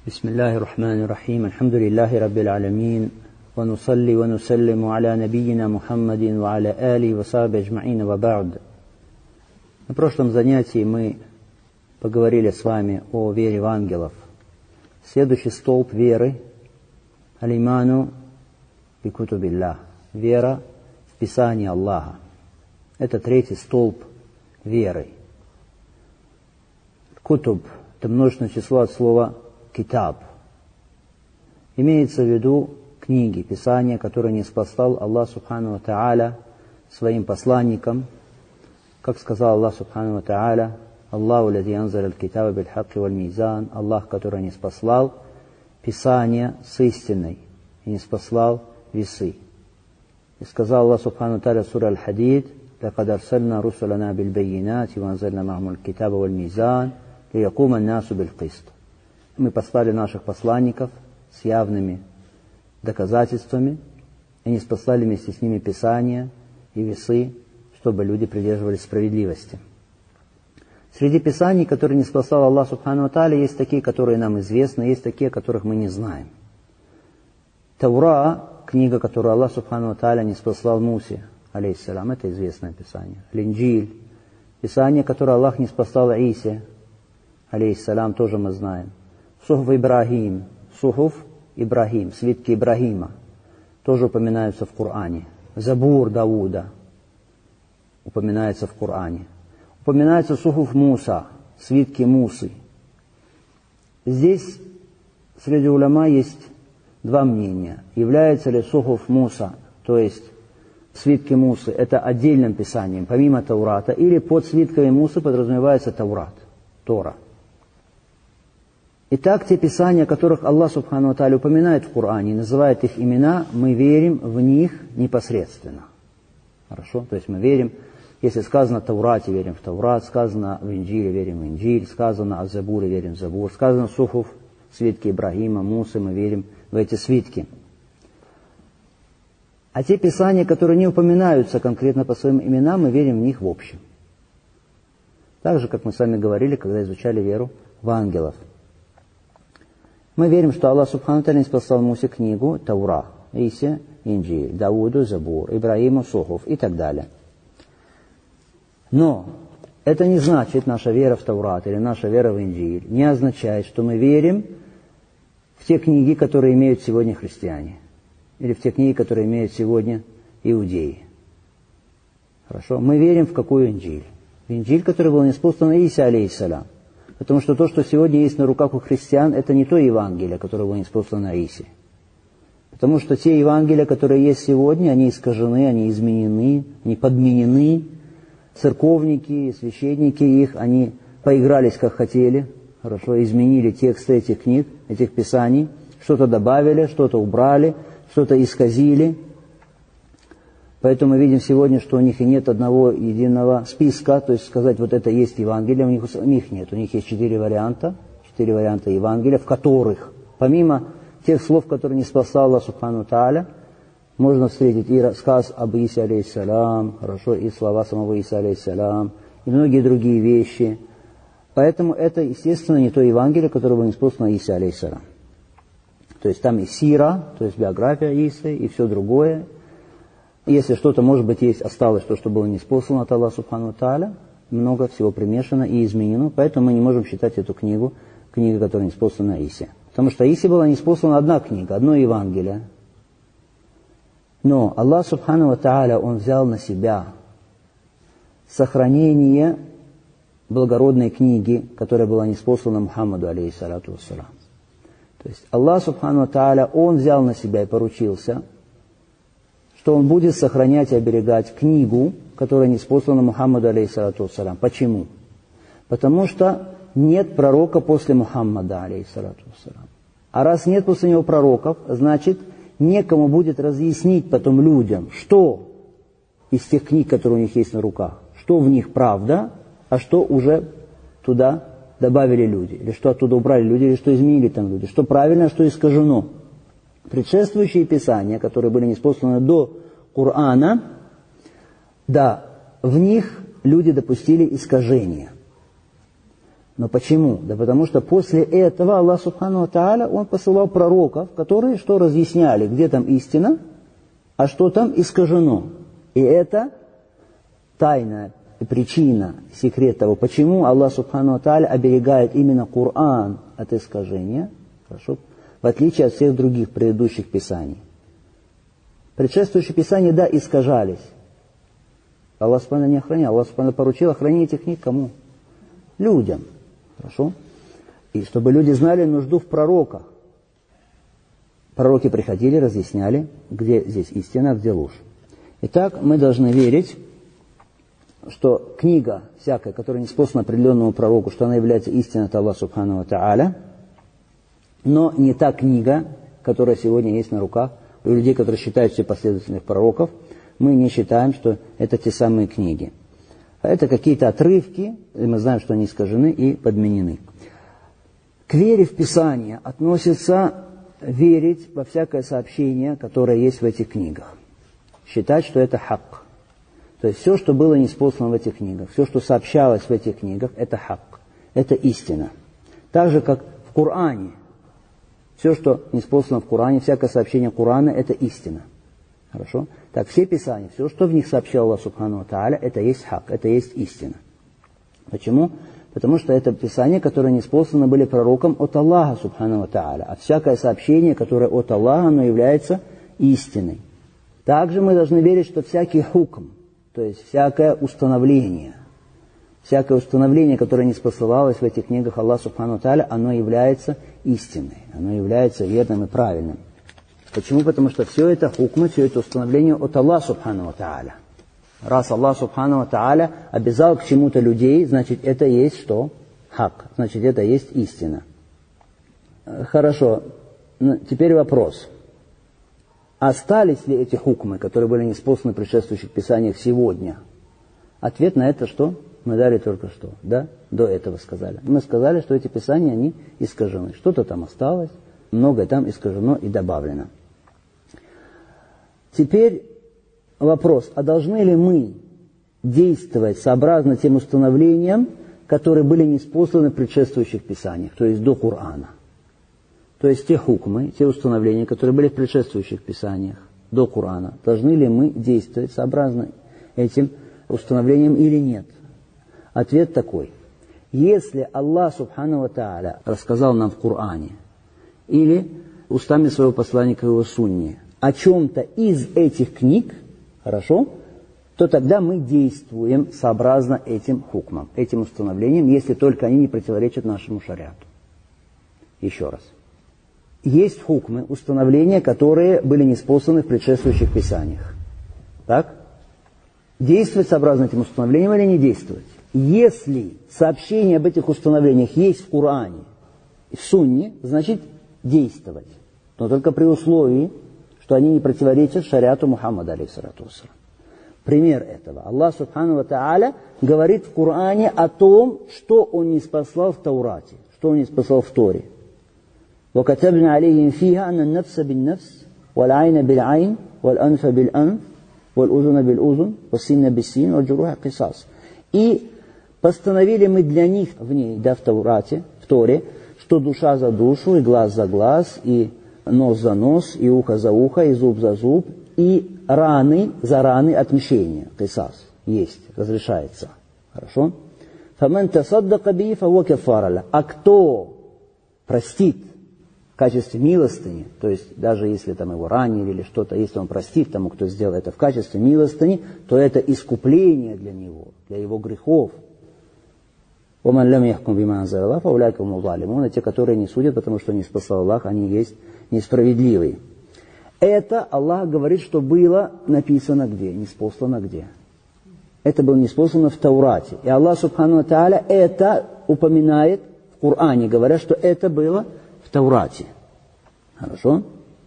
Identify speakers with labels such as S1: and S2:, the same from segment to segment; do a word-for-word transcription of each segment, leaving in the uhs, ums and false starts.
S1: بسم الله الرحمن الرحيم الحمد لله رب العالمين ونصلي ونسلم على نبينا محمد وعلى آله وصحبه أجمعين وبعد. На прошлом занятии мы поговорили с вами о вере в ангелов. Следующий столб веры — алиману би кутубиллах, вера в Писание Аллаха. Это третий столб веры. Кутуб — это множественное число от слова китаб. Имеется в виду книги, писания, которые ниспослал Аллах Субхану ва Тааля своим посланникам. Как сказал Аллах Субхану ва Тааля: Аллаху лади анзаля аль-китаба биль-хакки валь-мизан, Аллах, который ниспослал Писание с истиной и ниспослал весы. И сказал Аллах Субхану ва Тааля в суре Аль-Хадид: лакад арсална русулана биль-баййинати ва анзальна ма'ахумуль китаба валь-мизан лиякума ан-насу биль-кист. Мы послали наших посланников с явными доказательствами, и ниспослали вместе с ними Писания и весы, чтобы люди придерживались справедливости. Среди Писаний, которые ниспослал Аллах Субхану ва Тааля, есть такие, которые нам известны, есть такие, которых мы не знаем. Таура, книга, которую Аллах Субхану ва Тааля ниспослал Мусе, алейхиссалям, это известное Писание. Линджиль, Писание, которое Аллах ниспослал Исе, алейхиссалям, тоже мы знаем. Сухуф Ибрахим, Сухуф Ибрахим, свитки Ибрахима, тоже упоминаются в Коране. Забур Дауда упоминается в Коране. Упоминается Сухуф Муса, свитки Мусы. Здесь среди уляма есть два мнения. Является ли Сухуф Муса, то есть свитки Мусы, это отдельным писанием, помимо Таурата, или под свитками Мусы подразумевается Таурат, Тора. Итак, те писания, которых Аллах Субхану ва Тааля упоминает в Коране, называет их имена, мы верим в них непосредственно. Хорошо? То есть мы верим, если сказано в Таурате, верим в Таурат, сказано в Инджиле, верим в Инджиль, сказано о Забуре, верим в Забур, сказано в Сухуф, свитки Ибрахима, Мусы, мы верим в эти свитки. А те писания, которые не упоминаются конкретно по своим именам, мы верим в них в общем. Так же, как мы с вами говорили, когда изучали веру в ангелов. Мы верим, что Аллах Субхану ва Тааля ниспослал Мусе книгу Таура, Исе, Инджиль, Дауду, Забур, Ибрахиму, Сухуф и так далее. Но это не значит, наша вера в Таурат или наша вера в Инджиль не означает, что мы верим в те книги, которые имеют сегодня христиане, или в те книги, которые имеют сегодня иудеи. Хорошо? Мы верим в какую Инджиль? В Инджиль, который был ниспослан Иса, алейхиссалям. Потому что то, что сегодня есть на руках у христиан, это не то Евангелие, которое было ниспослано Исе. Потому что те Евангелия, которые есть сегодня, они искажены, они изменены, они подменены. Церковники, священники их, они поигрались как хотели, хорошо, изменили тексты этих книг, этих писаний, что-то добавили, что-то убрали, что-то исказили. Поэтому мы видим сегодня, что у них и нет одного единого списка, то есть сказать, вот это есть Евангелие, у них, у них нет. У них есть четыре варианта, четыре варианта Евангелия, в которых, помимо тех слов, которые ниспослал Аллах Субхану ва Тааля, можно встретить и рассказ об Исе, алейхиссалям, хорошо, и слова самого Иса, алейхиссалям, и многие другие вещи. Поэтому это, естественно, не то Евангелие, которое было ниспослано Исе, алейхиссалям. То есть там и сира, то есть биография Исы, и все другое. Если что-то, может быть, есть, осталось то, что было ниспослано от Аллаха Субхану ва Тааля, много всего примешано и изменено, поэтому мы не можем считать эту книгу книгой, которая ниспослана Исе. Потому что Исе была ниспослана одна книга, одно Евангелие. Но Аллах Субхану ва Тааля, Он взял на себя сохранение благородной книги, которая была ниспослана Мухаммаду, алейхиссалату вассалям. То есть Аллах Субхану ва Тааля, Он взял на себя и поручился, что Он будет сохранять и оберегать книгу, которая ниспослана Мухаммаду, алейхиссалату вассалям. Почему? Потому что нет пророка после Мухаммада, алейхиссалату вассалям. А раз нет после него пророков, значит, некому будет разъяснить потом людям, что из тех книг, которые у них есть на руках, что в них правда, а что уже туда добавили люди, или что оттуда убрали люди, или что изменили там люди, что правильно, а что искажено. Предшествующие писания, которые были ниспосланы до Корана, да, в них люди допустили искажения. Но почему? Да потому что после этого Аллах Субхану ва Тааля, Он посылал пророков, которые что разъясняли, где там истина, а что там искажено. И это тайная причина, секрет того, почему Аллах Субхану ва Тааля оберегает именно Коран от искажения, хорошо, в отличие от всех других предыдущих писаний. Предшествующие писания, да, искажались. Аллах Субхану не охранял. Аллах Субхану поручил охранить этих книг кому? Людям. Хорошо? И чтобы люди знали нужду в пророках. Пророки приходили, разъясняли, где здесь истина, где ложь. Итак, мы должны верить, что книга всякая, которая неспослана определенному пророку, что она является истиной от Аллаха Субхану ва Тааля, но не та книга, которая сегодня есть на руках у людей, которые считают себя последовательных пророков. Мы не считаем, что это те самые книги. Это какие-то отрывки, и мы знаем, что они искажены и подменены. К вере в Писание относится верить во всякое сообщение, которое есть в этих книгах. Считать, что это хак. То есть все, что было ниспослано в этих книгах, все, что сообщалось в этих книгах, это хак, это истина. Так же, как в Коране. Все, что ниспослано в Коране, всякое сообщение Корана, это истина. Хорошо? Так, все писания, все, что в них сообщал Аллах Субхану ва Тааля, это есть хак, это есть истина. Почему? Потому что это писания, которые ниспосланы были пророком от Аллаха Субхану ва Тааля. А всякое сообщение, которое от Аллаха, оно является истиной. Также мы должны верить, что всякий хукм, то есть всякое установление, всякое установление, которое ниспослалось в этих книгах Аллаха Субхану ва Тааля, оно является истиной, оно является верным и правильным. Почему? Потому что все это хукмы, все это установление от Аллаха Субхану ва Тааля. Раз Аллах Субхану ва Тааля обязал к чему-то людей, значит, это есть что? Хак. Значит, это есть истина. Хорошо. Теперь вопрос. Остались ли эти хукмы, которые были ниспосланы в предшествующих писаниях сегодня? Ответ на это что? Мы дали только что. Да? До этого сказали. Мы сказали, что эти писания, они искажены. Что-то там осталось, многое там искажено и добавлено. Теперь вопрос, а должны ли мы действовать сообразно тем установлениям, которые были ниспосланы в предшествующих писаниях, то есть до Корана? То есть те хукмы, те установления, которые были в предшествующих писаниях до Корана, должны ли мы действовать сообразно этим установлениям или нет? Ответ такой. Если Аллах Субхану ва Тааля рассказал нам в Коране или устами своего посланника в его сунне о чем-то из этих книг, хорошо, то тогда мы действуем сообразно этим хукмам, этим установлениям, если только они не противоречат нашему шариату. Еще раз. Есть хукмы, установления, которые были ниспосланы в предшествующих писаниях. Так? Действовать сообразно этим установлениям или не действовать? Если сообщение об этих установлениях есть в Коране и в Сунне, значит действовать. Но только при условии, что они не противоречат шариату Мухаммада, алейхиссалату вассалам. Пример этого. Аллах Субхану ва Тааля говорит в Коране о том, что Он ниспослал в Таурате, что Он ниспослал в Торе. وَكَتَبْنَا عَلَيْهِمْ فِيهَا أَنَّ النَّفْسَ بِالنَّفْسِ وَالْعَيْنَ بِالْعَيْنِ وَالْأَنْفَ بِالْأَنْفِ وَالْأُذُنَ بِالْأُذُنِ وَالسِّنَّ بِالسِّنِّ وَالْجُرُوحَ قِصَاص. И постановили мы для них в ней, да, в Таурате, в Торе, что душа за душу, и глаз за глаз, и нос за нос, и ухо за ухо, и зуб за зуб, и раны за раны отмщения. Кисас есть, разрешается. Хорошо? فَمَنْ تَصَدَّقَ بِهِ فَهُوَ كَفَّارَ لَهُ. А кто простит в качестве милостыни, то есть даже если там его ранили или что-то, если он простит тому, кто сделал это в качестве милостыни, то это искупление для него, для его грехов. وَمَنْ لَمْ يَحْكُمْ بِمَا أَنزَلَ اللَّهُ فَأُولَٰئِكَ هُمُ الظَّالِمُونَ. Те, которые не судят, потому что не спасал Аллах, они есть несправедливые. Это Аллах говорит, что было написано где? Ниспослано где? Это было ниспослано в Таурате. И Аллах Субхану ва Тааля это упоминает в Коране, говоря, что это было в Таурате. Хорошо?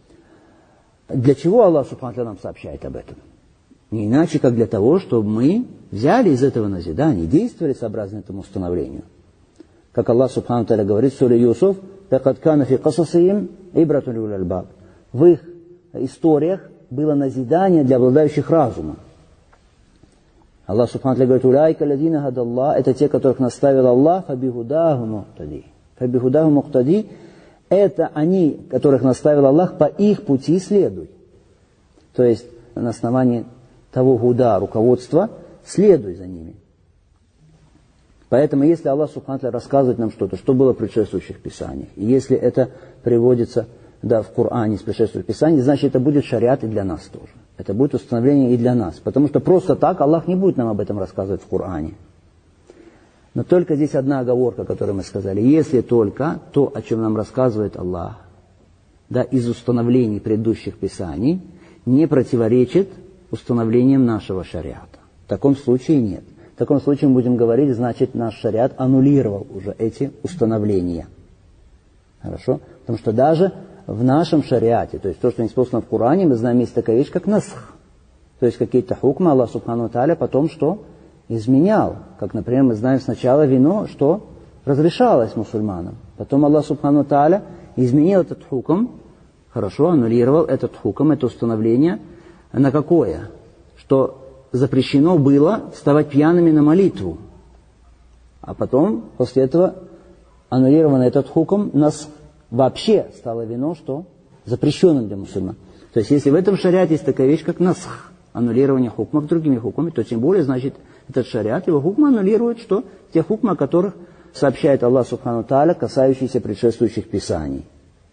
S1: Для чего Аллах Субхану ва Тааля нам сообщает об этом? Не иначе, как для того, чтобы мы взяли из этого назидания, действовали сообразно этому установлению. Как Аллах Субхану ва Тааля говорит в суре Юсуф, «Лакад кана фи касасихим ибратун лиулил альбаб». В их историях было назидание для обладающих разумом. Аллах Субхану ва Тааля говорит: «Уляйка ладина гадаллах», это те, которых наставил Аллах, «фабихудаху мухтади». «Фабихудаху мухтади» — это они, которых наставил Аллах, по их пути следуй. То есть на основании того гуда, руководства, следуй за ними. Поэтому, если Аллах Субхану ва Тааля рассказывает нам что-то, что было в предшествующих писаниях, и если это приводится, да, в Коране из предшествующих писаний, значит, это будет шариат и для нас тоже. Это будет установление и для нас. Потому что просто так Аллах не будет нам об этом рассказывать в Коране. Но только здесь одна оговорка, которую мы сказали. Если только то, о чем нам рассказывает Аллах, да, из установлений предыдущих писаний, не противоречит установлениям нашего шариата. В таком случае нет. В таком случае мы будем говорить, значит, наш шариат аннулировал уже эти установления. Хорошо? Потому что даже в нашем шариате, то есть то, что не способно в Коране, мы знаем, есть такая вещь, как насх. То есть какие-то хукмы Аллах Субхану ва Тааля потом что? Изменял. Как, например, мы знаем сначала вино, что разрешалось мусульманам. Потом Аллах Субхану ва Тааля изменил этот хукм, хорошо, аннулировал этот хукм, это установление, на какое? Что запрещено было вставать пьяными на молитву. А потом, после этого, аннулирован этот хукм, нас вообще стало вино, что запрещенным для мусульман. То есть, если в этом шариате есть такая вещь, как насх, аннулирование хукмов другими хукмами, то тем более, значит, этот шариат, его хукмы аннулирует, что те хукмы, о которых сообщает Аллах Субхану ва Тааля, касающиеся предшествующих писаний.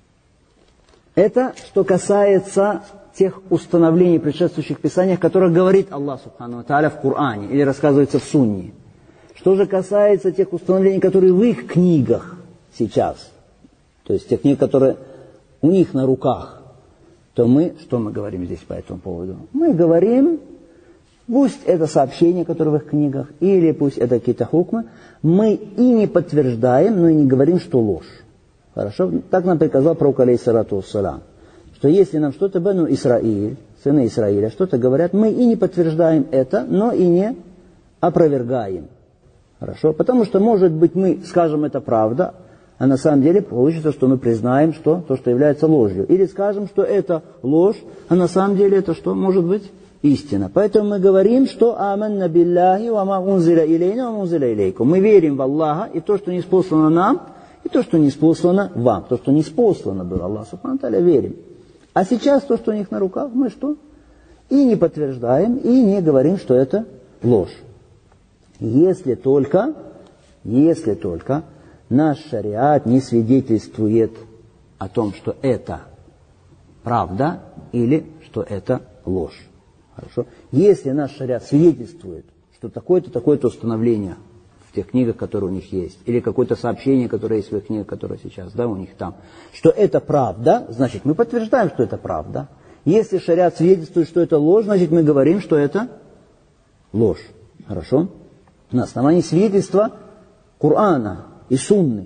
S1: Это что касается тех установлений в предшествующих писаниях, о которых говорит Аллах Субхану ва Тааля в Коране или рассказывается в Сунне. Что же касается тех установлений, которые в их книгах сейчас, то есть тех книг, которые у них на руках, то мы, что мы говорим здесь по этому поводу? Мы говорим, пусть это сообщения, которые в их книгах, или пусть это какие-то хукмы, мы и не подтверждаем, но и не говорим, что ложь. Хорошо? Так нам приказал пророк, алейхиссалату вассалям, что если нам что-то Бану Исраиль, сыны Исраиля, что-то говорят, мы и не подтверждаем это, но и не опровергаем. Хорошо? Потому что, может быть, мы скажем, это правда, а на самом деле получится, что мы признаем, что то, что является ложью. Или скажем, что это ложь, а на самом деле это что? Может быть истина. Поэтому мы говорим, что аманна билляхи ва ма унзиля илейна ва ма унзиля илейкум. Мы верим в Аллаха и то, что ниспослано нам, и то, что ниспослано вам. То, что ниспослано было Аллах Субхану ва Тааля, верим. А сейчас то, что у них на руках, мы что? И не подтверждаем, и не говорим, что это ложь. Если только, если только наш шариат не свидетельствует о том, что это правда или что это ложь. Хорошо? Если наш шариат свидетельствует, что такое-то, такое-то установление в тех книгах, которые у них есть, или какое-то сообщение, которое есть в их книгах, которое сейчас, да, у них там, что это правда, значит, мы подтверждаем, что это правда. Если шариат свидетельствует, что это ложь, значит, мы говорим, что это ложь. Хорошо? На основании свидетельства Корана и Сунны.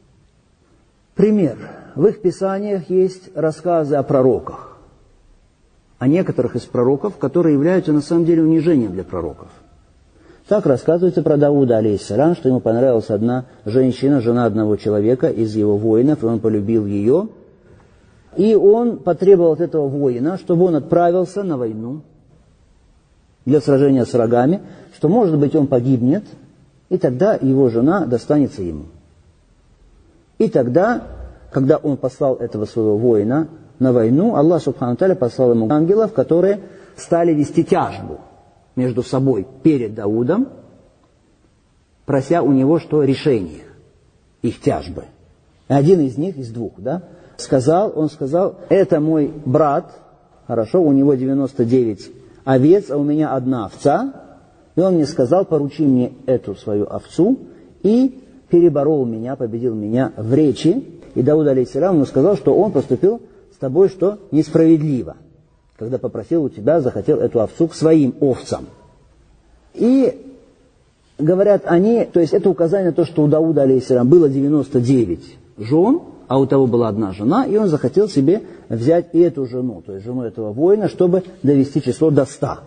S1: Пример. В их писаниях есть рассказы о пророках. О некоторых из пророков, которые являются на самом деле унижением для пророков. Так рассказывается про Дауда, алейхиссалям, что ему понравилась одна женщина, жена одного человека из его воинов, и он полюбил ее. И он потребовал от этого воина, чтобы он отправился на войну для сражения с врагами, что, может быть, он погибнет, и тогда его жена достанется ему. И тогда, когда он послал этого своего воина на войну, Аллах Субхану ва Тааля послал ему ангелов, которые стали вести тяжбу между собой перед Даудом, прося у него что? Решение их тяжбы. Один из них, из двух, да, сказал, он сказал, это мой брат, хорошо, у него девяносто девять овец, а у меня одна овца, и он мне сказал, поручи мне эту свою овцу, и переборол меня, победил меня в речи, и Дауд, алейхиссалям, ему сказал, что он поступил с тобой, что несправедливо, когда попросил у тебя, захотел эту овцу к своим овцам. И говорят они, то есть это указание на то, что у Дауда, алейхиссалям, было девяносто девять жен, а у того была одна жена, и он захотел себе взять и эту жену, то есть жену этого воина, чтобы довести число до ста.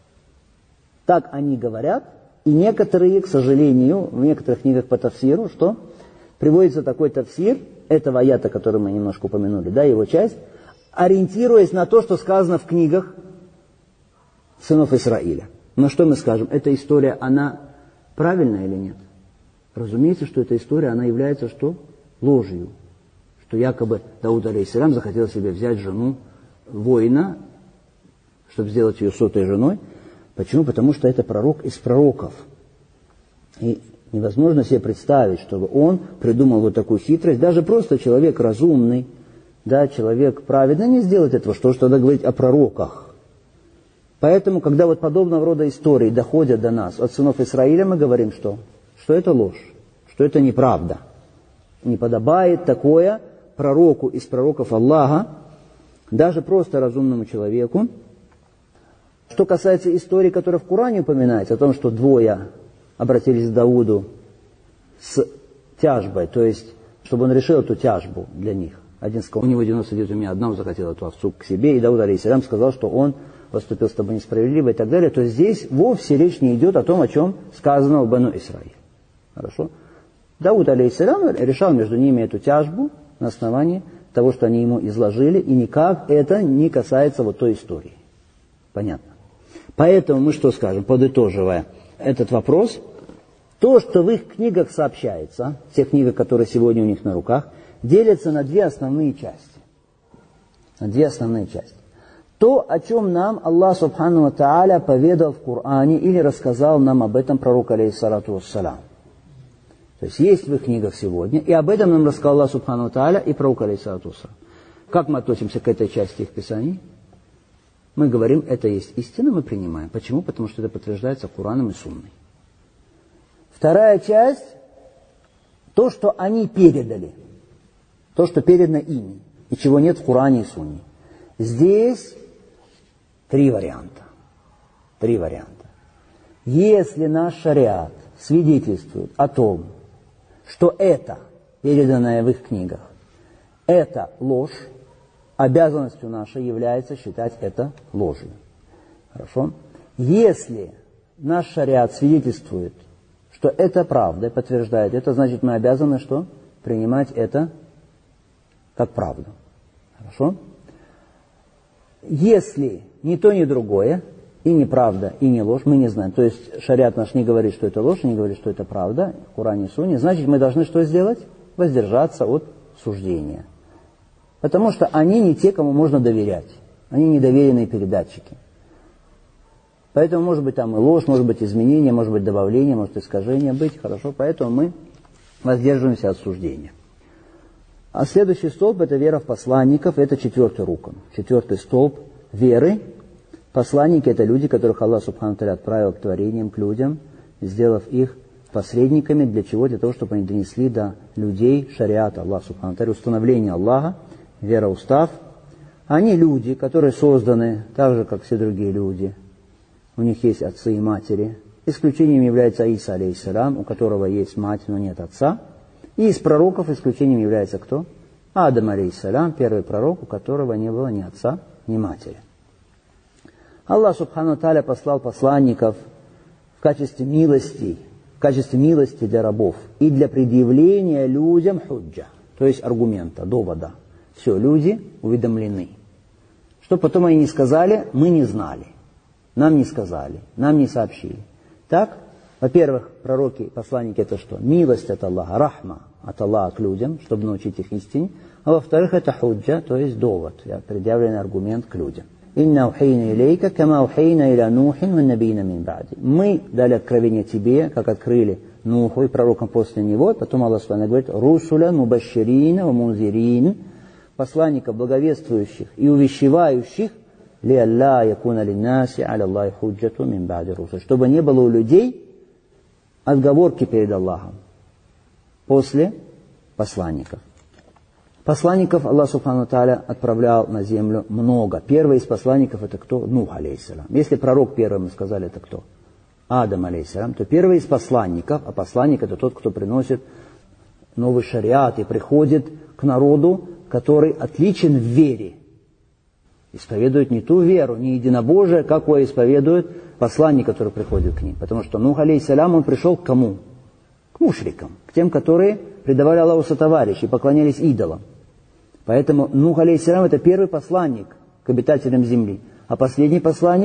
S1: Так они говорят, и некоторые, к сожалению, в некоторых книгах по тафсиру, что приводится такой тафсир, этого аята, который мы немножко упомянули, да, его часть, ориентируясь на то, что сказано в книгах сынов Исраиля. Но что мы скажем? Эта история, она правильная или нет? Разумеется, что эта история, она является что? Ложью. Что якобы Дауд алейхиссалям захотел себе взять жену воина, чтобы сделать ее сотой женой. Почему? Потому что это пророк из пророков. И невозможно себе представить, чтобы он придумал вот такую хитрость. Даже просто человек разумный, да, человек праведный не сделает этого. Что же тогда говорить о пророках? Поэтому, когда вот подобного рода истории доходят до нас от сынов Исраиля, мы говорим, что? Что это ложь, что это неправда. Не подобает такое пророку из пророков Аллаха, даже просто разумному человеку. Что касается истории, которая в Коране упоминается, о том, что двое обратились к Дауду с тяжбой, то есть, чтобы он решил эту тяжбу для них. Один сказал, у него девяносто девять, у меня одна, он захотел эту овцу к себе, и Дауд алейхиссалям сказал, что он поступил с тобой несправедливо и так далее, то здесь вовсе речь не идет о том, о чем сказано в Бану Исраиль. Хорошо? Дауд алейхиссалям решал между ними эту тяжбу на основании того, что они ему изложили, и никак это не касается вот той истории. Понятно? Поэтому мы что скажем, подытоживая этот вопрос, то, что в их книгах сообщается, в тех книгах, которые сегодня у них на руках, делятся на две основные части. На две основные части. То, о чем нам Аллах Субхану ва Тааля поведал в Коране или рассказал нам об этом пророк алейхиссалату вассалям. То есть есть в их книгах сегодня, и об этом нам рассказал Аллах Субхану ва Тааля и пророк алейхиссалату вассалям. Как мы относимся к этой части их писаний? Мы говорим, это есть истина, мы принимаем. Почему? Потому что это подтверждается Кораном и Сунной. Вторая часть, то, что они передали, то, что передано ими, и чего нет в Коране и Сунне. Здесь три варианта. Три варианта. Если наш шариат свидетельствует о том, что это, переданное в их книгах, это ложь, обязанностью нашей является считать это ложью. Хорошо? Если наш шариат свидетельствует, что это правда, подтверждает это, значит мы обязаны что? Принимать это как правду. Хорошо? Если ни то, ни другое, и неправда, и не ложь, мы не знаем. То есть шариат наш не говорит, что это ложь, не говорит, что это правда, в Коране и Сунне, значит мы должны что сделать? Воздержаться от суждения. Потому что они не те, кому можно доверять. Они недоверенные передатчики. Поэтому может быть там и ложь, может быть изменение, может быть добавление, может искажение быть. Хорошо, поэтому мы воздерживаемся от суждения. А следующий столб – это вера в посланников, это четвертый рукн. Четвертый столб веры. Посланники – это люди, которых Аллах Субхану Тааля отправил к творениям, к людям, сделав их посредниками. Для чего? Для того, чтобы они донесли до людей шариат Аллаха Субхану Тааля, установление Аллаха, вероустав. Они люди, которые созданы так же, как все другие люди. У них есть отцы и матери. Исключением является Иса, алейхиссалям, у которого есть мать, но нет отца. И из пророков исключением является кто? Адам, алейхиссалям, первый пророк, у которого не было ни отца, ни матери. Аллах Субхану Тааля послал посланников в качестве милости, в качестве милости для рабов и для предъявления людям худжа, то есть аргумента, довода. Все, люди уведомлены. Что потом они не сказали, мы не знали. Нам не сказали, нам не сообщили. Так, во-первых, пророки, посланники это что? Милость от Аллаха, рахма от Аллаха к людям, чтобы научить их истине. А во-вторых, это худжа, то есть довод, предъявленный аргумент к людям. «Инна ухейна илейка, кама ухейна иля Нухин ва набийна мин ба'ди». Мы дали откровение тебе, как открыли Нуху и пророкам после него. Потом Аллах Субхану говорит: «Русуля мубашширина ва мунзирин», посланников, благовествующих и увещевающих, «Лиалла якуна линнаси аля Аллахи худжату мин ба'ди русуль», чтобы не было у людей отговорки перед Аллахом после посланников. Посланников Аллах Субхану Тааля отправлял на землю много. Первый из посланников это кто? Нух, алейхиссалям. Если пророк первый, мы сказали, это кто? Адам, алейхиссалям. То первый из посланников, а посланник это тот, кто приносит новый шариат и приходит к народу, который отличен в вере. Исповедует не ту веру, не единобожие, какое исповедует посланник, который приходит к ним. Потому что Нух, алейхиссалям, он пришел к кому? К мушрикам, к тем, которые предавали Аллаху сотоварищей и поклонялись идолам. Поэтому Нух, алейхиссалям, это первый посланник к обитателям земли. А последний посланник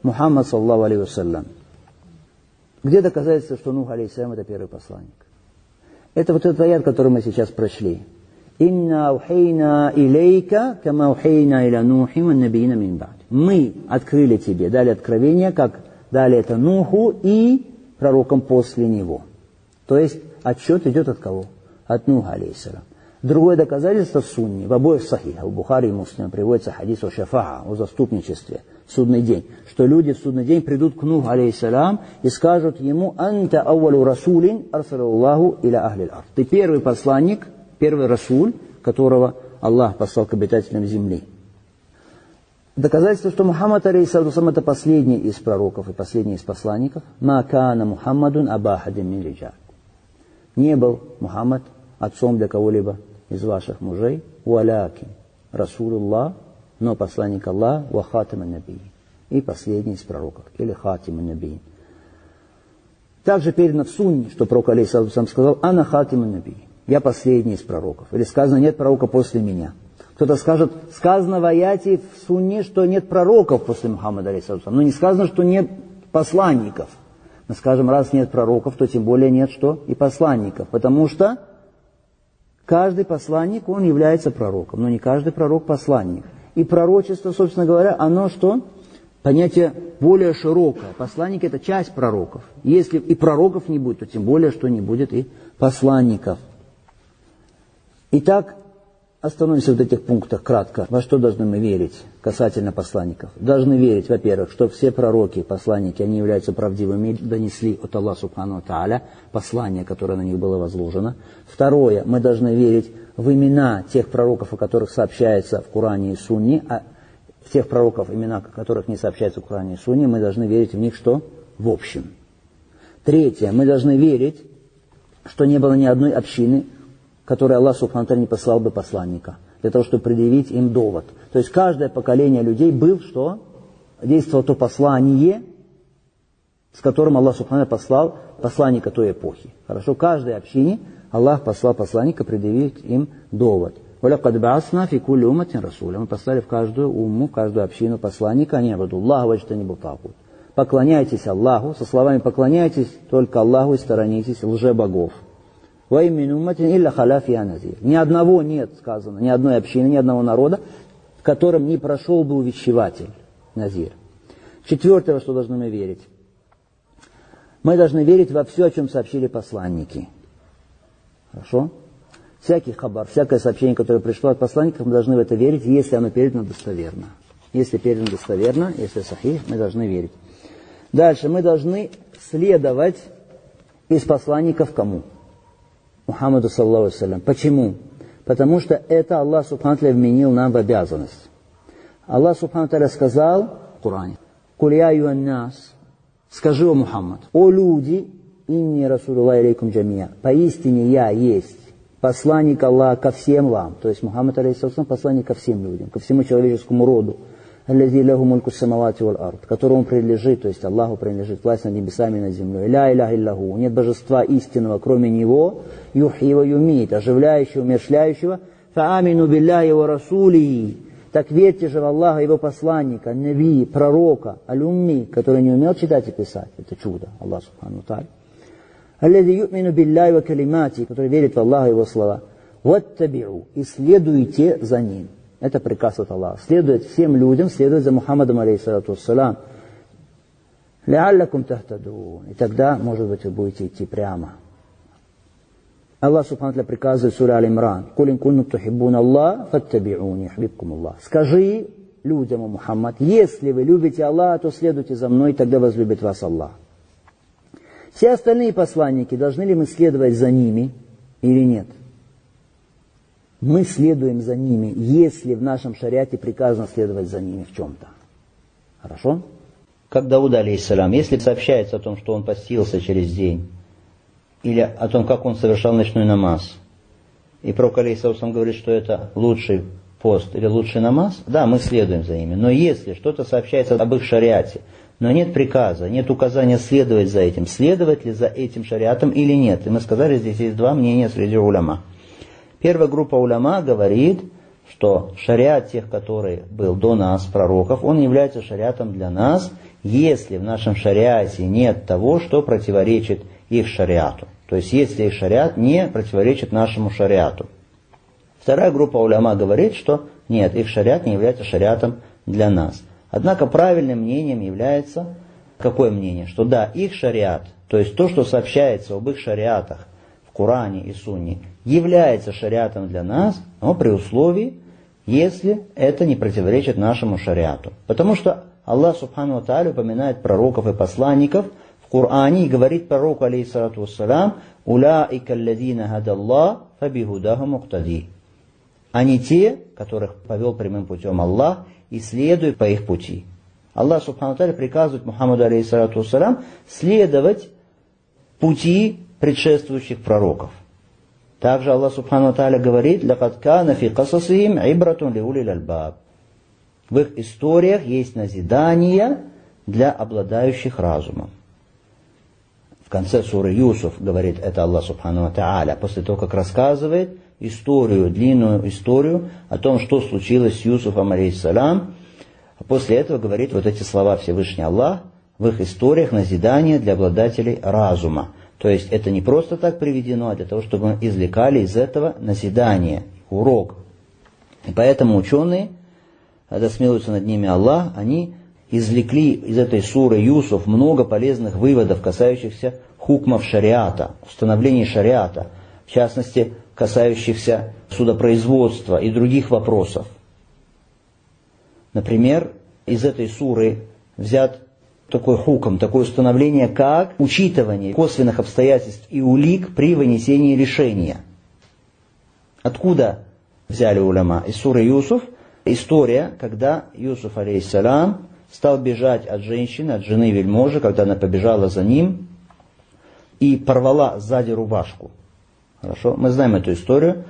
S1: Мухаммад саллаллаху алейхи вассалям. Где доказательство, что Нух алейхиссалям это первый посланник? Это вот этот аят, который мы сейчас прочли. «Инна аухейна илейка, кама аухейна иля Нухи ва набиина мин ба'д». Мы открыли тебе, дали откровение, как дали это Нуху и пророкам после него. То есть отчет идет от кого? От Нуха алейхиссалям. Другое доказательство в сунне, в обоих сахихах, у Бухари и Муслима приводится хадис о шафаа, о заступничестве, судный день, что люди в судный день придут к Нуху алейхиссалям и скажут ему: «Анта ауалу расулин арсалаллаху иля ахли ар». Ты первый посланник, первый расуль, которого Аллах послал к обитателям земли. Доказательство, что Мухаммад алейхиссалям это последний из пророков и последний из посланников. «Ма кана Мухаммадун аба ахадин мин риджал». Не был Мухаммад отцом для кого-либо из ваших мужей, «Валякин Расулуллах», но посланник Аллаха, «Ва хатиман набий», и последний из пророков, или «Хатиман набий». Также передано в сунне, что пророк алейхиссалям сказал: «Ана хатиман набий», я последний из пророков. Или сказано: «Нет пророка после меня». Кто-то скажет: сказано в аяте в сунне, что нет пророков после Мухаммада алейхиссалям, но не сказано, что нет посланников. Мы скажем: раз нет пророков, то тем более нет что? И посланников. Потому что каждый посланник, он является пророком, но не каждый пророк посланник. И пророчество, собственно говоря, оно что? Понятие более широкое. Посланник – это часть пророков. Если и пророков не будет, то тем более, что не будет и посланников. Итак, остановимся в этих пунктах кратко. Во что должны мы верить касательно посланников? Должны верить, во-первых, что все пророки, посланники, они являются правдивыми, донесли от Аллаха субхану ва тааля послание, которое на них было возложено. Второе, мы должны верить в имена тех пророков, о которых сообщается в Коране и Сунне, а тех пророков, имена которых не сообщается в Коране и Сунне, мы должны верить в них что? В общем. Третье, мы должны верить, что не было ни одной общины, которой Аллах субхану ва тааля не послал бы посланника, для того, чтобы предъявить им довод. То есть каждое поколение людей был, что действовало то послание, с которым Аллах субхану ва тааля послал посланника той эпохи. Хорошо, каждой общине Аллах послал посланника предъявить им довод. وَلَقَدْ بَعَثْنَا فِي كُلِّ أُمَّةٍ رَسُولًا. Мы послали в каждую умму, в каждую общину посланника: «Ани абуду Аллаха ваджтанибу тагут». Поклоняйтесь Аллаху, со словами «поклоняйтесь только Аллаху и сторонитесь лжебогов». Ни одного нет, сказано, ни одной общины, ни одного народа, в котором не прошел бы увещеватель, назир. Четвертое, во что должны мы верить. Мы должны верить во все, о чем сообщили посланники. Хорошо? Всякий хабар, всякое сообщение, которое пришло от посланников, мы должны в это верить, если оно передано достоверно. Если передано достоверно, если сахих, мы должны верить. Дальше, мы должны следовать из посланников кому? Мухаммаду саллаллаху алейхи ва саллям. Почему? Потому что это Аллах субхану ва тааля вменил нам в обязанность. Аллах субхану ва тааля сказал в Коране: «Куль я аюхан нас», скажи, о Мухаммад: «О люди, инни расулуллахи илейкум джамия», поистине я есть посланник Аллаха ко всем вам. То есть Мухаммад алейхиссалям посланник ко всем людям, ко всему человеческому роду. «Аллази лаху мульку самавати валь ард», которому принадлежит, то есть Аллаху принадлежит власть над небесами и над землей. «Ля иляха иллаху», нет божества истинного, кроме Него, «юхи ва юмит», оживляющего, умерщвляющего. «Фаамину билляхи ва расулихи», так верьте же в Аллаха и Его посланника, наби, пророка, аль-умми, который не умел читать и писать. Это чудо, Аллах субхану ва тааля. «Аллази ю'мину билляхи ва калимати», который верит в Аллаха и Его слова. «Ваттаби'у», и следуйте за Ним. Это приказ от Аллаха. Следует всем людям, следует за Мухаммадом алейхиссалату вассалям. «Леаллакум тахтадун». И тогда, может быть, вы будете идти прямо. Аллах субхану ва тааля приказывает в суре Аль-Имран: «Куль ин кунтум тухиббуна Аллах, фаттаби'уни юхбибкум Аллах». Скажи людям, о Мухаммад: если вы любите Аллаха, то следуйте за мной, тогда возлюбит вас Аллах. Все остальные посланники, должны ли мы следовать за ними или нет? Мы следуем за ними, если в нашем шариате приказано следовать за ними в чем-то. Хорошо? Как Дауд алейхиссалям, если сообщается о том, что он постился через день, или о том, как он совершал ночной намаз, и пророк алейхиссалям говорит, что это лучший пост или лучший намаз, да, мы следуем за ними. Но если что-то сообщается об их шариате, но нет приказа, нет указания следовать за этим, следовать ли за этим шариатом или нет. И мы сказали, здесь есть два мнения среди уляма. Первая группа уляма говорит, что шариат тех, который был до нас, пророков, он является шариатом для нас, если в нашем шариате нет того, что противоречит их шариату. То есть, если их шариат не противоречит нашему шариату. Вторая группа уляма говорит, что нет, их шариат не является шариатом для нас. Однако правильным мнением является, какое мнение? Что да, их шариат, то есть то, что сообщается об их шариатах в Коране и Сунне, является шариатом для нас, но при условии, если это не противоречит нашему шариату. Потому что Аллах Субхану ва Тааля упоминает пророков и посланников в Коране и говорит пророку, алейхиссалату вассалям, «Уляика алладина хадаллах, фабихудаху муктади». Они те, которых повел прямым путем Аллах, и следуй по их пути. Аллах Субхану ва Тааля приказывает Мухаммаду, алейхиссалату вассалям, следовать пути предшествующих пророков. Также Аллах Субхану ва Тааля говорит, «Лакад кана фи касасихим ибратун лиулил альбаб». В их историях есть назидание для обладающих разумом. В конце суры Юсуф говорит это Аллах Субхану ва Тааля, после того, как рассказывает историю, длинную историю о том, что случилось с Юсуфом, алейхиссалям. После этого говорит вот эти слова Всевышний Аллах, в их историях назидание для обладателей разума. То есть это не просто так приведено, а для того, чтобы мы извлекали из этого назидание, урок. И поэтому ученые, когда смилуется над ними Аллах, они извлекли из этой суры Юсуф много полезных выводов, касающихся хукмов шариата, установлений шариата, в частности, касающихся судопроизводства и других вопросов. Например, из этой суры взят такой хукм, такое установление, как учитывание косвенных обстоятельств и улик при вынесении решения. Откуда взяли уляма? Из суры Юсуф. История, когда Юсуф, алейхиссалям, стал бежать от женщины, от жены вельможи, когда она побежала за ним и порвала сзади рубашку. Хорошо? Мы знаем эту историю.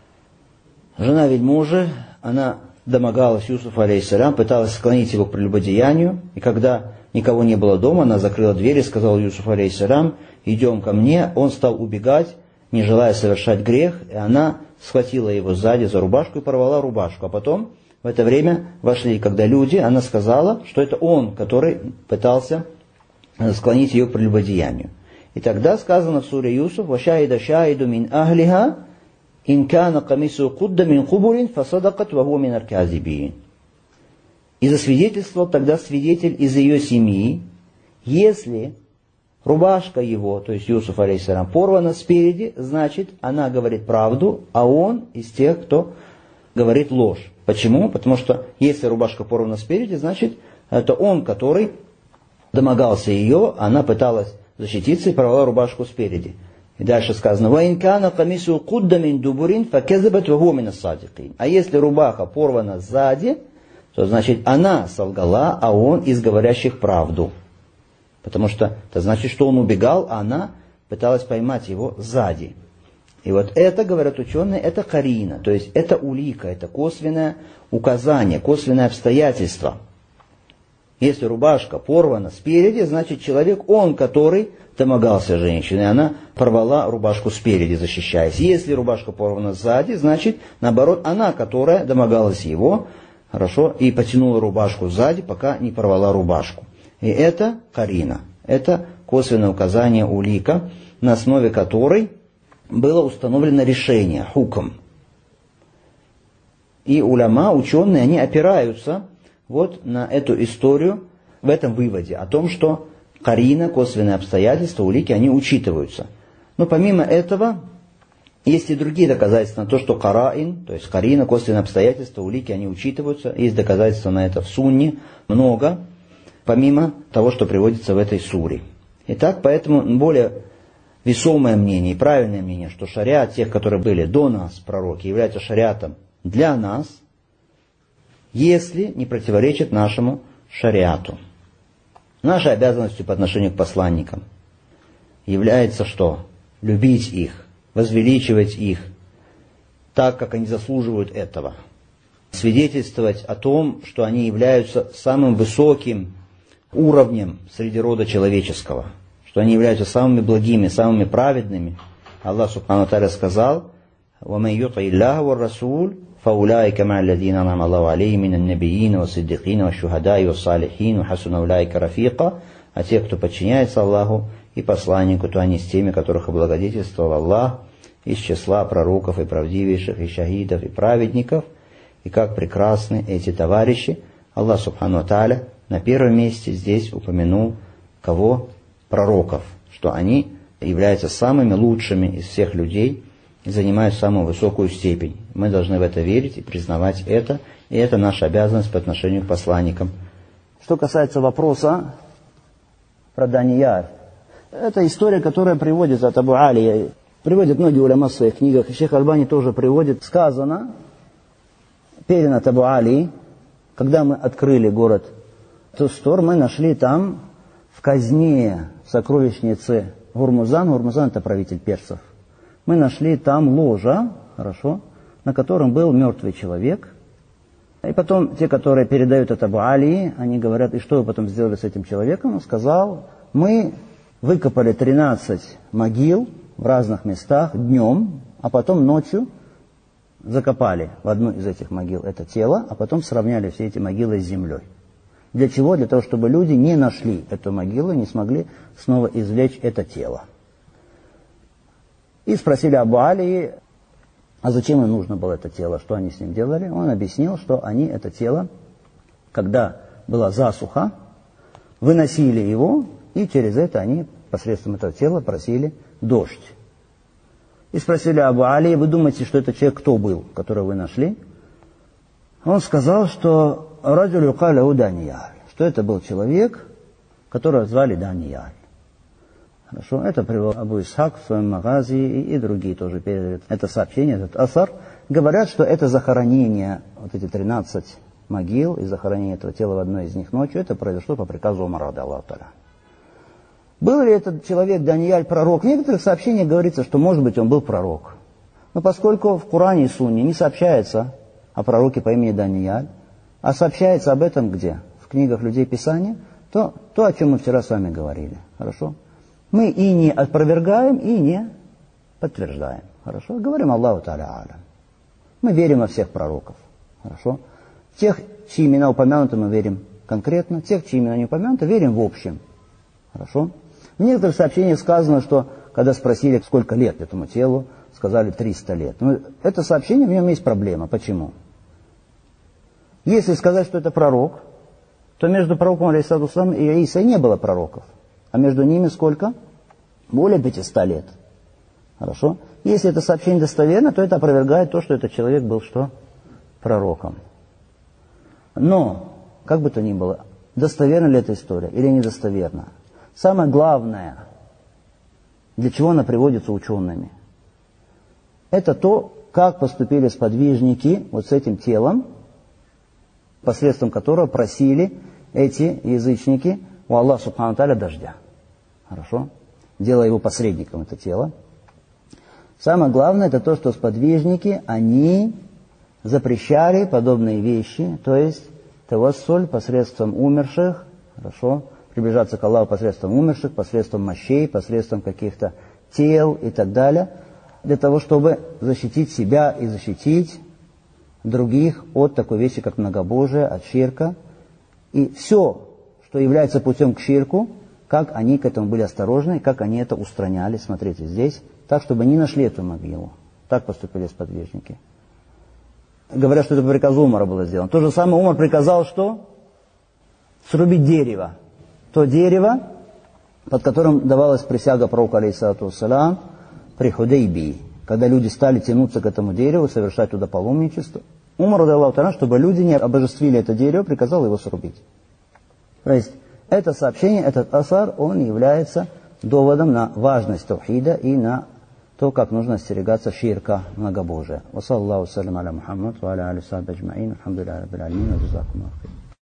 S1: Жена вельможи, она домогалась Юсуфа, алейхиссалям, пыталась склонить его к прелюбодеянию, и когда никого не было дома, она закрыла дверь и сказала Юсуфу, алейхиссалям, идем ко мне. Он стал убегать, не желая совершать грех, и она схватила его сзади за рубашку и порвала рубашку. А потом в это время вошли, когда люди, она сказала, что это он, который пытался склонить ее к прелюбодеянию. И тогда сказано в суре Юсуф, «Вашаида шаиду мин ахлиха, ин кана камису кудда мин кубурин, фасадакат ваху мин арказибин». И засвидетельствовал тогда свидетель из ее семьи, если рубашка его, то есть Юсуф, алейхиссалям, порвана спереди, значит, она говорит правду, а он из тех, кто говорит ложь. Почему? Потому что если рубашка порвана спереди, значит, это он, который домогался ее, она пыталась защититься и порвала рубашку спереди. И дальше сказано, «Ваин кана камису кудда мин дубурин, факезабат ваху мин ас-садикин». А если рубаха порвана сзади, то значит, она солгала, а он из говорящих правду. Потому что это значит, что он убегал, а она пыталась поймать его сзади. И вот это, говорят ученые, это карина, то есть это улика, это косвенное указание, косвенное обстоятельство. Если рубашка порвана спереди, значит человек, он, который домогался женщине, она порвала рубашку спереди, защищаясь. Если рубашка порвана сзади, значит, наоборот, она, которая домогалась его, хорошо, и потянула рубашку сзади, пока не порвала рубашку. И это карина, это косвенное указание, улика, на основе которой было установлено решение, хукм. И уляма, ученые, они опираются вот на эту историю в этом выводе, о том, что карина, косвенные обстоятельства, улики, они учитываются. Но помимо этого, есть и другие доказательства на то, что караин, то есть карина, косвенные обстоятельства, улики, они учитываются. Есть доказательства на это в сунне, много, помимо того, что приводится в этой суре. Итак, поэтому более весомое мнение и правильное мнение, что шариат тех, которые были до нас, пророки, является шариатом для нас, если не противоречит нашему шариату. Нашей обязанностью по отношению к посланникам является что? Любить их, возвеличивать их, так, как они заслуживают этого. Свидетельствовать о том, что они являются самым высоким уровнем среди рода человеческого, что они являются самыми благими, самыми праведными. Аллах Субхану ва Тааля сказал, وَمَنْ يُطِعِ اللَّهَ وَالرَّسُولَ
S2: فَأُولَٰئِكَ مَعَ الَّذِينَ أَنْعَمَ اللَّهُ عَلَيْهِم مِّنَ النَّبِيِّينَ وَالصِّدِّقِينَ وَالشُّهَدَاءِ وَالصَّالِحِينَ وَحَسُنَ أُولَٰئِكَ رَفِيقًا. А те, кто подчиняется Аллаху и посланнику, то они с теми, которых облагодетельствовал Аллах, из числа пророков и правдивейших, и шахидов, и праведников. И как прекрасны эти товарищи. Аллах Субхану ва Тааля на первом месте здесь упомянул кого? Пророков, что они являются самыми лучшими из всех людей и занимают самую высокую степень. Мы должны в это верить и признавать это, и это наша обязанность по отношению к посланникам.
S1: Что касается вопроса про Данияр, это история, которая приводится от Абу Али, приводят многие уляма в своих книгах, и Шейх Альбани тоже приводит. Сказано, перед от Абу Али, когда мы открыли город Тустор, мы нашли там в казне сокровищницы Гурмузан, Гурмузан это правитель персов, мы нашли там ложа, хорошо, на котором был мертвый человек. И потом те, которые передают это Абу Али, они говорят, и что вы потом сделали с этим человеком? Он сказал, мы выкопали тринадцать могил в разных местах днем, а потом ночью закопали в одну из этих могил это тело, а потом сравняли все эти могилы с землей. Для чего? Для того, чтобы люди не нашли эту могилу, не смогли снова извлечь это тело. И спросили Абу Али, а зачем им нужно было это тело, что они с ним делали? Он объяснил, что они это тело, когда была засуха, выносили его, и через это они посредством этого тела просили дождь. И спросили Абу Али, вы думаете, что это человек кто был, которого вы нашли? Он сказал, что раджулю каляу Данияр, что это был человек, которого звали Данияр. Хорошо, это привел Абу Исхак в своем Магази и, и другие тоже передают это сообщение, этот асар. Говорят, что это захоронение, вот эти тринадцать могил и захоронение этого тела в одной из них ночью, это произошло по приказу Умара, Аллаху Та'аля. Был ли этот человек Данияль пророк? В некоторых сообщениях говорится, что может быть он был пророк. Но поскольку в Коране и Сунне не сообщается о пророке по имени Данияль, а сообщается об этом где? В книгах людей Писания, то то, о чем мы вчера с вами говорили. Хорошо? Мы и не опровергаем, и не подтверждаем. Хорошо? Говорим Аллаху Та'аля алям. Мы верим во всех пророков. Хорошо? Тех, чьи имена упомянуты, мы верим конкретно. Тех, чьи имена не упомянуты, верим в общем. Хорошо? В некоторых сообщениях сказано, что когда спросили, сколько лет этому телу, сказали триста лет. Но это сообщение, в нем есть проблема. Почему? Если сказать, что это пророк, то между пророком алейхиссалату и Исой не было пророков. А между ними сколько? Более пятисот лет. Хорошо? Если это сообщение достоверно, то это опровергает то, что этот человек был что? Пророком. Но, как бы то ни было, достоверна ли эта история или недостоверна? Самое главное, для чего она приводится учеными, это то, как поступили сподвижники вот с этим телом, посредством которого просили эти язычники у Аллаха Субхану Тааля дождя. Хорошо? Делая его посредником, это тело. Самое главное, это то, что сподвижники, они запрещали подобные вещи, то есть тавассуль посредством умерших, хорошо, приближаться к Аллаху посредством умерших, посредством мощей, посредством каких-то тел и так далее, для того, чтобы защитить себя и защитить других от такой вещи, как многобожие, от ширка. И все, что является путем к ширку, как они к этому были осторожны, как они это устраняли, смотрите здесь, так, чтобы не нашли эту могилу. Так поступили сподвижники. Говорят, что это по приказу Умара было сделано. То же самое Умар приказал, что? Срубить дерево. То дерево, под которым давалась присяга пророку алейхиссалату вассалям при Худейбии, когда люди стали тянуться к этому дереву, совершать туда паломничество. Умар, радиаллаху та'аля, чтобы люди не обожествили это дерево, приказал его срубить. То есть, это сообщение, этот асар, он является доводом на важность таухида и на то, как нужно остерегаться ширка, многобожия. Ва саллаллаху салям аля Мухаммад, ва аля али сахби аджмаин, алхамдулиллахи раббил алямин, ва джазакумуллаху хайран.